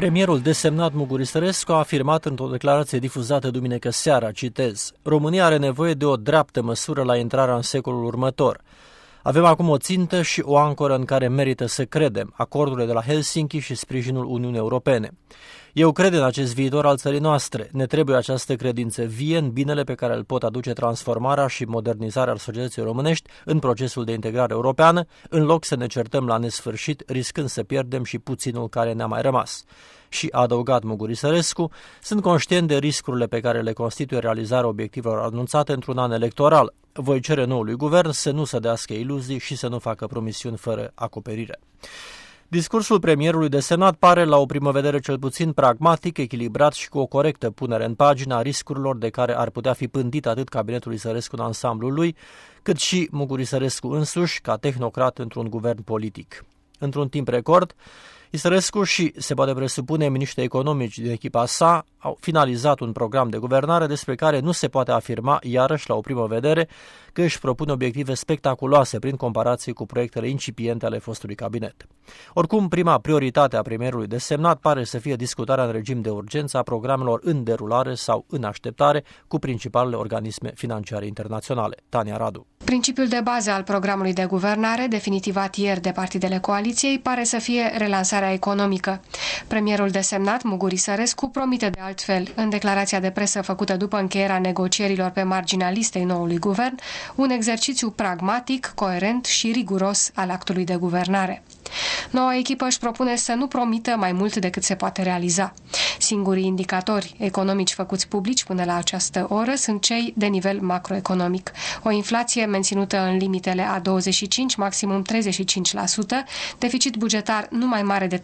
Premierul desemnat Muguri Sărescu a afirmat într-o declarație difuzată duminică seara, citez: România are nevoie de o dreaptă măsură la intrarea în secolul următor. Avem acum o țintă și o ancoră în care merită să credem, acordurile de la Helsinki și sprijinul Uniunii Europene. Eu cred în acest viitor al țării noastre. Ne trebuie această credință vie în binele pe care îl pot aduce transformarea și modernizarea societății românești în procesul de integrare europeană, în loc să ne certăm la nesfârșit, riscând să pierdem și puținul care ne-a mai rămas. Și a adăugat Muguri Sărescu: sunt conștient de riscurile pe care le constituie realizarea obiectivelor anunțate într-un an electoral. Voi cere noului guvern să nu sădească iluzii și să nu facă promisiuni fără acoperire. Discursul premierului desemnat pare, la o primă vedere cel puțin, pragmatic, echilibrat și cu o corectă punere în pagină a riscurilor de care ar putea fi pândit atât cabinetul lui Sărescu în ansamblul lui, cât și Muguri Sărescu însuși, ca tehnocrat într-un guvern politic. Într-un timp record, Sărescu și, se poate presupune, miniștrii economici din echipa sa au finalizat un program de guvernare despre care nu se poate afirma, iarăși, la o primă vedere, că își propune obiective spectaculoase prin comparație cu proiectele incipiente ale fostului cabinet. Oricum, prima prioritate a premierului desemnat pare să fie discutarea în regim de urgență a programelor în derulare sau în așteptare cu principalele organisme financiare internaționale. Tania Radu. Principiul de bază al programului de guvernare, definitivat ieri de partidele coaliției, pare să fie relansarea economică. Premierul desemnat, Muguri Sărescu, promite de altfel, în declarația de presă făcută după încheierea negocierilor pe marginea listei noului guvern, un exercițiu pragmatic, coerent și riguros al actului de guvernare. Noua echipă își propune să nu promită mai mult decât se poate realiza. Singurii indicatori economici făcuți publici până la această oră sunt cei de nivel macroeconomic. O inflație menținută în limitele a 25, maximum 35%, deficit bugetar nu mai mare de 3%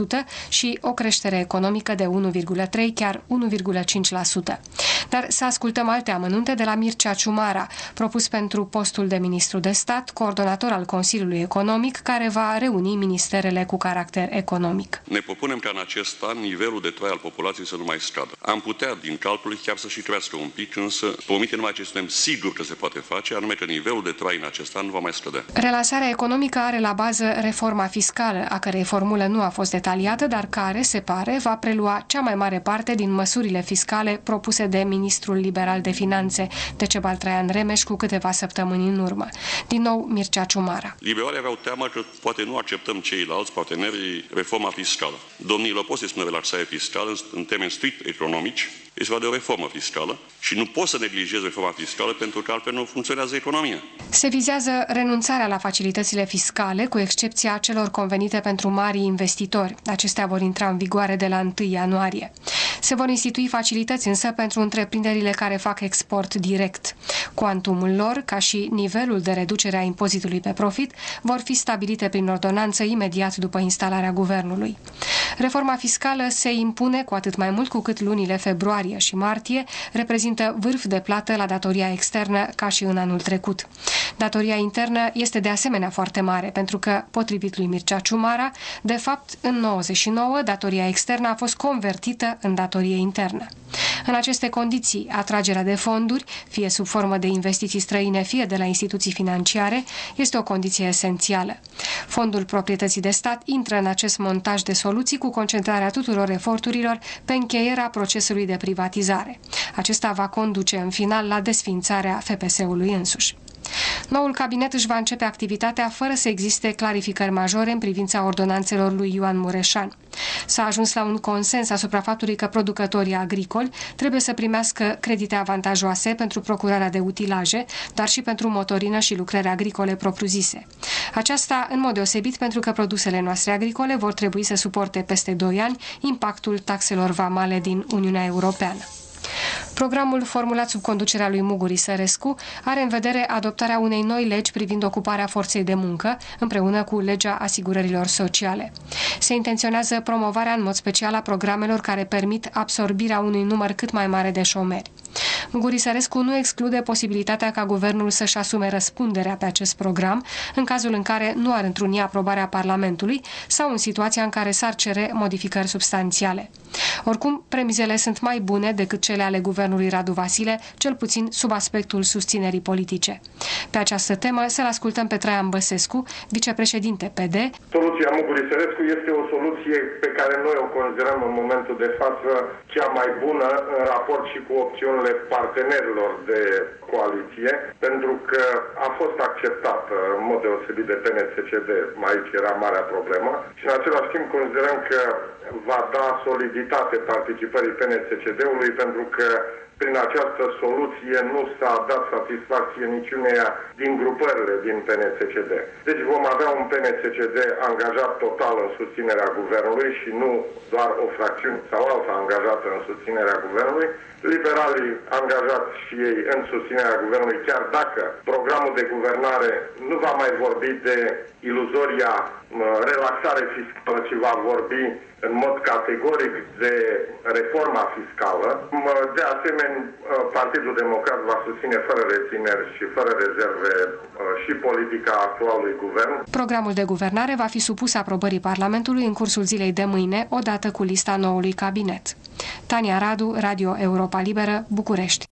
și o creștere economică de 1,3, chiar 1,5%. Dar să ascultăm alte amănunte de la Mircea Ciumara, propus pentru postul de ministru de stat, coordonator al Consiliului Economic, care va reuni ministerele cu caracter economic. Ne propunem ca în acest an nivelul de trai al populației să nu mai scadă. Am putea, din calcul, chiar să și crească un pic, însă promite numai ce suntem siguri că se poate face, anume că nivelul de trai în acest an nu va mai scădea. Relansarea economică are la bază reforma fiscală, a cărei formulă nu a fost detaliată, dar care, se pare, va prelua cea mai mare parte din măsurile fiscale propuse de ministrul liberal de finanțe, Decebal Traian Remeș, cu câteva săptămâni în urmă. Din nou, Mircea Ciumara. Liberalii aveau teamă că poate nu acceptăm ceilalți parteneri reforma fiscală. Domnilor, pot să spune relaxare fiscală în termeni strict economici, este vorba de o reformă fiscală și nu poți să neglijezi reforma fiscală pentru că altfel nu funcționează economia. Se vizează renunțarea la facilitățile fiscale, cu excepția celor convenite pentru marii investitori. Acestea vor intra în vigoare de la 1 ianuarie. Se vor institui facilități însă pentru întreprinderile care fac export direct. Cuantumul lor, ca și nivelul de reducere a impozitului pe profit, vor fi stabilite prin ordonanță imediat după instalarea guvernului. Reforma fiscală se impune cu atât mai mult cu cât lunile februarie și martie reprezintă vârf de plată la datoria externă, ca și în anul trecut. Datoria internă este de asemenea foarte mare, pentru că, potrivit lui Mircea Ciumara, de fapt, în 99, datoria externă a fost convertită în datorie internă. În aceste condiții, atragerea de fonduri, fie sub formă de investiții străine, fie de la instituții financiare, este o condiție esențială. Fondul Proprietății de Stat intră în acest montaj de soluții cu concentrarea tuturor eforturilor pe încheierea procesului de privatizare. Acesta va conduce în final la desființarea FPS-ului însuși. Noul cabinet își va începe activitatea fără să existe clarificări majore în privința ordonanțelor lui Ioan Mureșan. S-a ajuns la un consens asupra faptului că producătorii agricoli trebuie să primească credite avantajoase pentru procurarea de utilaje, dar și pentru motorină și lucrări agricole propriu-zise. Aceasta în mod deosebit pentru că produsele noastre agricole vor trebui să suporte peste 2 ani impactul taxelor vamale din Uniunea Europeană. Programul formulat sub conducerea lui Muguri Sărescu are în vedere adoptarea unei noi legi privind ocuparea forței de muncă, împreună cu legea asigurărilor sociale. Se intenționează promovarea în mod special a programelor care permit absorbirea unui număr cât mai mare de șomeri. Mugurisărescu nu exclude posibilitatea ca guvernul să-și asume răspunderea pe acest program, în cazul în care nu ar întruni aprobarea Parlamentului sau în situația în care s-ar cere modificări substanțiale. Oricum, premizele sunt mai bune decât cele ale guvernului Radu Vasile, cel puțin sub aspectul susținerii politice. Pe această temă să-l ascultăm pe Traian Băsescu, vicepreședinte PD. Soluția Mugurisărescu este o soluție pe care noi o considerăm în momentul de față cea mai bună în raport și cu opțiunile partenerilor de coaliție, pentru că a fost acceptată în mod deosebit de PNCCD, aici era marea problemă, și în același timp considerăm că va da soliditate participării PNCCD-ului, pentru că prin această soluție nu s-a dat satisfacție niciuneia din grupările din PNCCD. Deci vom avea un PNCCD angajat total în susținerea guvernului și nu doar o fracțiune sau alta angajată în susținerea guvernului, liberalii angajați și ei în susținerea guvernului, chiar dacă programul de guvernare nu va mai vorbi de iluzoria relaxare fiscală, ci va vorbi în mod categoric de reforma fiscală. De asemenea, Partidul Democrat va susține fără rețineri și fără rezerve și politica actualului guvern. Programul de guvernare va fi supus aprobării Parlamentului în cursul zilei de mâine, odată cu lista noului cabinet. Tania Radu, Radio Europa Liberă, București.